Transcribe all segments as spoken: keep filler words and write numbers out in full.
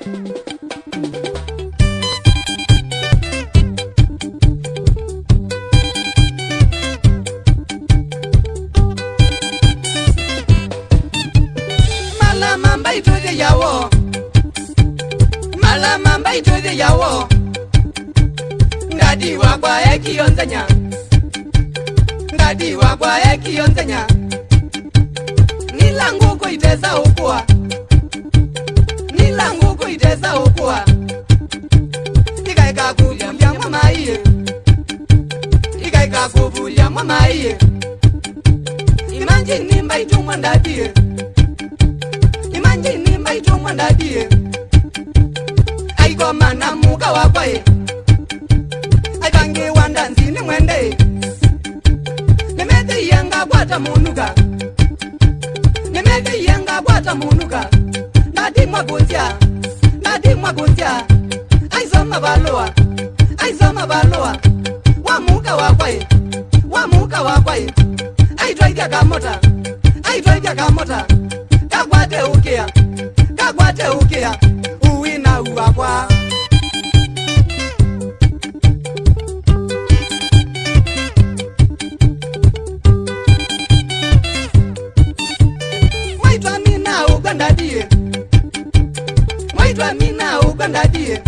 yawo mala mamba itoze yawo ngadi wakwa ekiyonzanya ngadi wakwa ekiyonzanya nilangu kuiteza ukua nilangu kuiteza ukua ikaika kuvulia mama iye ikaika kuvulia mama iye imagine nimba itumwa ndadie imagine nimba itumwa ndadie aiko mana muka wakwae aikange wandanzi ni mwende nemete yanga kwata munuka nemete yanga kwata munuka ndadi mwagonja ndadi mwagonja aizoma baloa aizoma baloa wamuka wakwae wamuka wakwae aitwaika kamota aitwaika kamota kakwate ukea kakwate ukea uwina uwakwa mwaitwa mina ugandadie mwaitwa mina ugandadie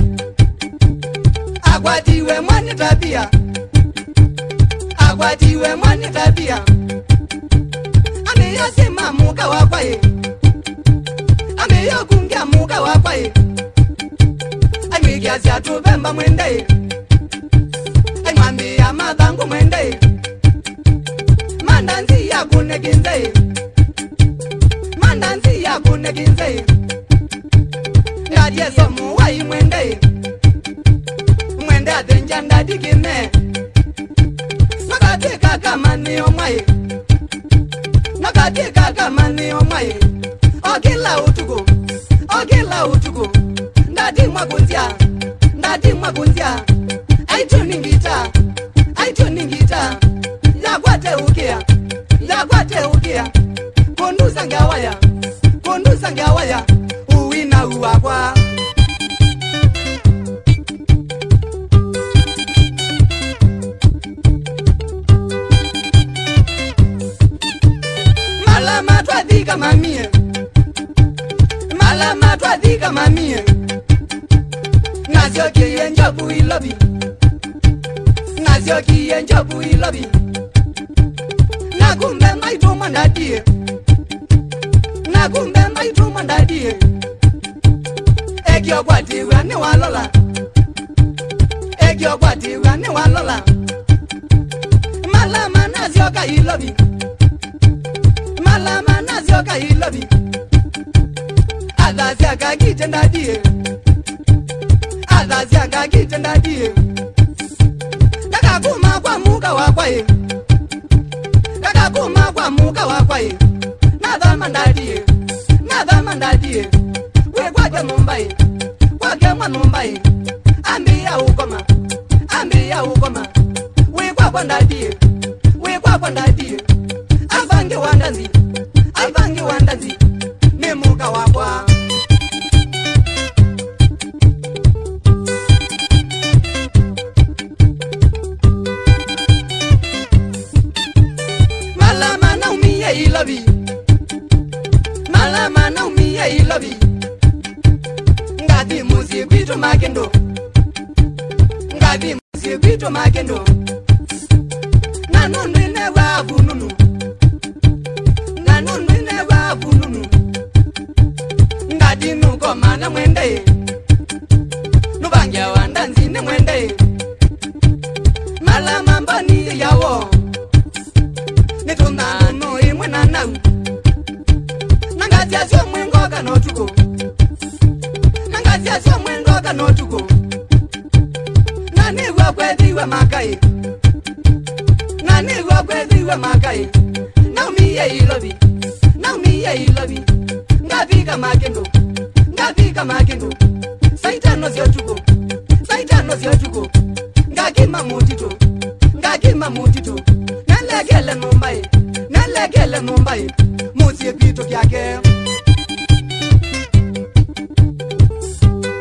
akwatiwe mwani tabia akwatiwe mwani tabia ameyasema muka wakwae ameyokungia muka wakwae amigiazia tubemba mwende amwambia madhangu mwende mandanzi ya kuneginze mandanzi ya kuneginze ngadieso muwai mwende mwende adenja ndadikime nakatika kama ni omwae nakatika kama ni omwae ogila utugo ogila utugo ndadi mwagunzia ndadi mwagunzia aituningita aituningita yakwate ukia yakwate ukia konduza ngawaya konduza ngawaya uwina uwakwa malama twadika mamie malama twadika mamie nazio kiye njobu ilobi nazio kiye njobu ilobi nakumbe maituma ndadie nakumbe maituma ndadie egyo kwatiwa ni walola egyo kwatiwa ni walola malama nazio ka ilobi malama nazio ka ilobi Azazia kagite ndadie Azazia kagite ndadie Nakakuma kwa muka wakwae Nakakuma kwa muka wakwae Nadhama ndadie Nadhama ndadie We kwake mumbai Kwake mwa mumbai Ambia ukoma Ambia ukoma We kwakwa ndadie We kwakwa ndadie Avange wandazi Avange wandazi Ni muka wakwa Malama na umiye ilobi Malama na umiye ilobi Ngadi musi kwito makendo Ngadi musi kwito makendo Nanundu inewa abununu Nanundu inewa abununu Ngadi nuko mana mwende Nubangia wandanzi ni mwende Malama mbani yawo Nituna no imwe na nau Nangazia sio mwengo kanotuko Nangazia sio mwengo kanotuko Nani wakwethiwe makai Nani wakwethiwe makai Naumiye ilobi Naumiye ilobi Ngavika makendo Ngavika makendo Saitano sio tuko Saitano sio tuko Ngakima mutito Ngakima mutito Nalekele mumbai Nalekele mumbai Musi pito kyake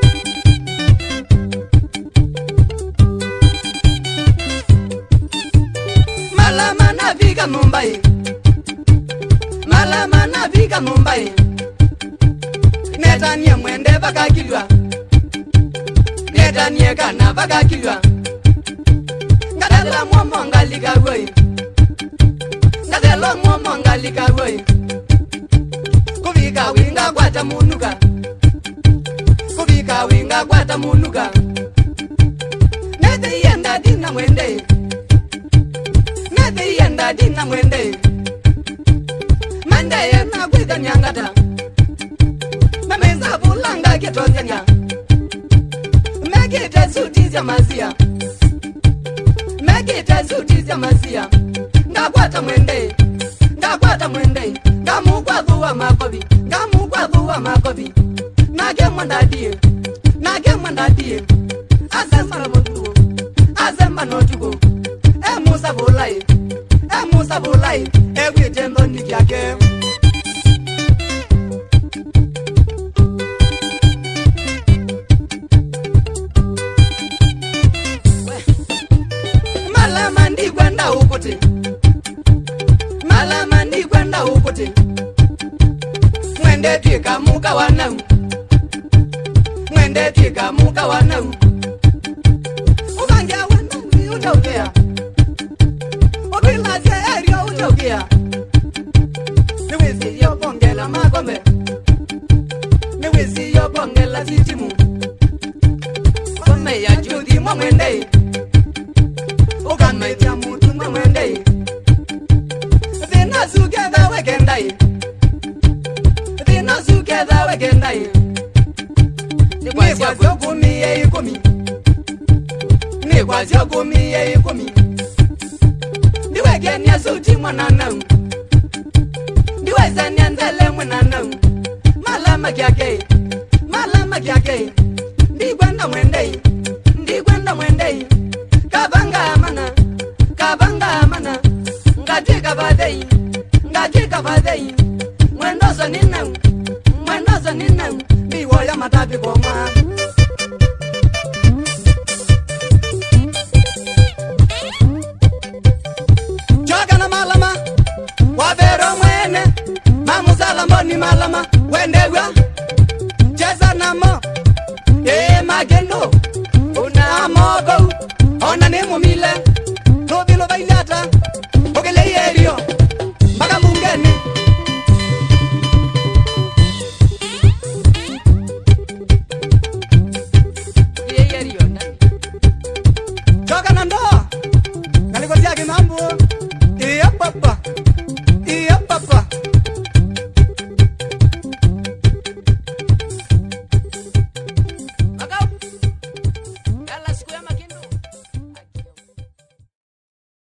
Neta Mumbai Neta nye mwende baka kilwa Neta nye kana baka kilwa Ngadela mwomo ngalika woi Ngadela mwomo ngalika woi Kuvika winga kwata munuka Kuvika winga kwata munuka Nete yenda dina mwende Nete yenda dina mwende Mande yena kwita nyangata Mameza bulanga kitonyanya Megite suti za mazia Megite suti za mazia Ngakwata mwende Ngakwata mwende Ngamu kwa dhuwa makobi Ngamu kwa dhuwa makobi Nage mwanda die Nage mwanda die Azemba na mwenduo Azemba notugo E musa bulai E musa bulai E witendo nikiake Malama ndi kwenda ukote Malama ndi kwenda ukote Mwende tika muka wanau Mwende tika muka wanau Ubangia wanau utokea Ubilaze erio utokea Niwezi yo bongela magombe Niwezi yo bongela zitimu Kome ya judi mwende Ugan ya mutu mwende Vina together wegendai Vina together wegendai Ni kwazio kumi ye kumi Ni kwazio kumi ye kumi Ni wegenia suti mwananau Ni wezenia ndele mwananau Malama kiake Malama kiake Ndi kwenda mwendei Ndi kwenda mwendei Kabanga amana Kabanga amana Ngati kabadei Ngati kabadei Mwendozo ninau Mwendozo ninau Biwo ya matapi koma Choka na malama Wavero mwene Mamuzala mboni malama Wendegwa Cheza na mo Ee magendo Una mogo Ona ni mumile